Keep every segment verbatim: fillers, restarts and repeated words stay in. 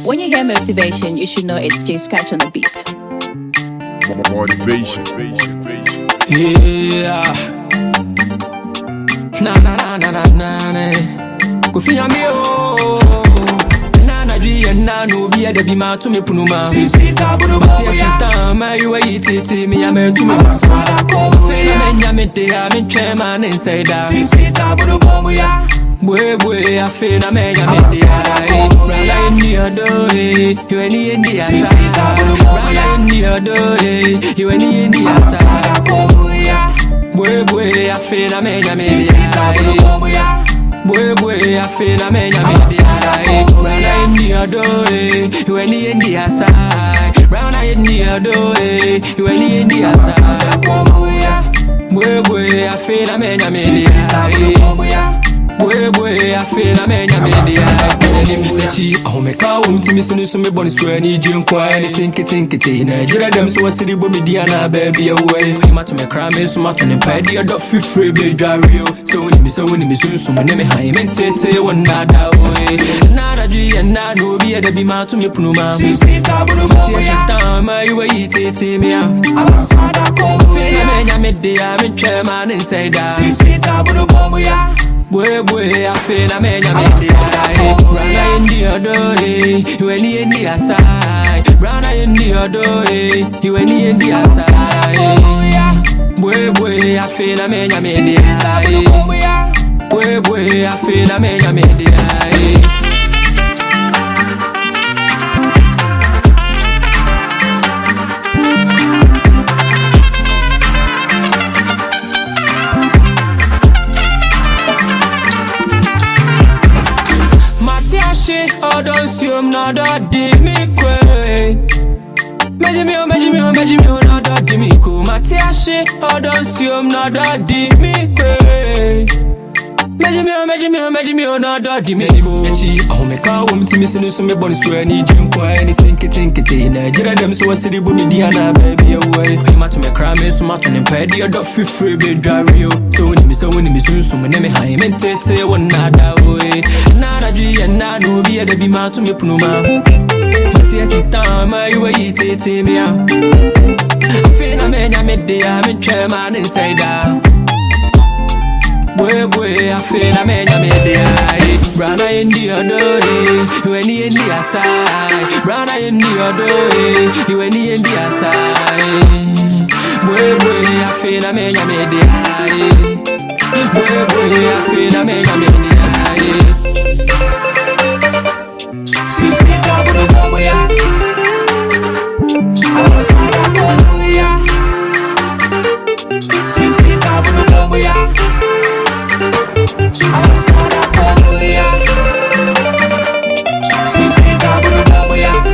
When you hear motivation, you should know it's J Scratch on the beat. Motivation. Yeah. Na na na na na na na. Kofi amio. Na na dwi na no bi e da bi ma to me punuma. Sisi tabuno ba ya. Ta ma yu yi titi me ya me to me. Fe na me nya me de ha me twa ma ne inside da. Sisi tabuno ba ya. Boy boy I feel na me nya me de ha. Rala ni odo eh. You any ndi asa. Rala ni odo eh. You any ndi asa. Boy boy I feel na me nya me de ha. Boy boy I feel na me nya me de ha. Rala ni odo eh. You any ndi asa. Rala ni odo eh. You any ndi asa. Boy boy I feel na me nya me de ha. Boy boy I feel na me nya me de ha. Chi oh me ka um ti mi sunu so me boni so ani ji nkwa ani tinki tinki ti na jira dem so wasiri bo me dia na baby away ma to me cry me so ma to ne pa dia do fifre be dwario so ni mi so ni mi sun so me ne me han me tete wona da boy na na ji na no bi e da bi ma to me punuma sisi tabuno mo ya ta ma yu yi tete me ya abasada ko fe me nya me de ya me twa ma ne inside da sisi tabuno mo ya. Boy boy I feel na me nya me de ha. Rana in the odo eh. You any in the aside. Rana in the odo eh. You any in the aside. Boy boy I feel na me nya me de ha. Boy boy I feel na me nya me de ha. Don't see him not that did me quay. Measure me, measure me, measure me, not that did me cool. Matiashi, oh, don't see him not that did me quay. Measure me, measure me, measure me, not that did me cool. Oh, me car, woman, to miss some me bonus where I need you quite anything, kitting, kitting. I get them so I see the boomy Diana, baby, away. I'm to me crime, so much on the paddy, I don't feel free, be dry. So when you so when you soon, so many high men tete, one not that way. And I know be a baby man to me punuma. But yes, it's time I will eat it in me. I feel a man, I'm a day, I'm a chairman inside out. Boy, boy, I feel a man, I'm a day. Rana in the other day, you any in the aside. Rana in the other day, you any in the aside. Boy, boy, I feel a man, I'm a day. Boy, boy, I feel a man, I'm a day. Sisi tabuno mo ya. Abasada ko ya. Sisi tabuno mo ya. Abasada ko ya. Sisi tabuno mo ya.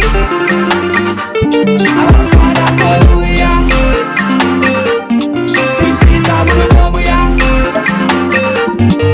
Abasada ko ya. Sisi tabuno mo ya.